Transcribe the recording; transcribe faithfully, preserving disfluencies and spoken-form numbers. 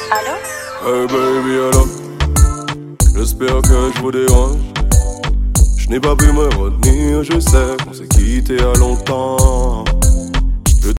Allô? Hey baby, allô? J'espère que je vous dérange. Je n'ai pas pu me retenir, je sais qu'on s'est quitté à longtemps.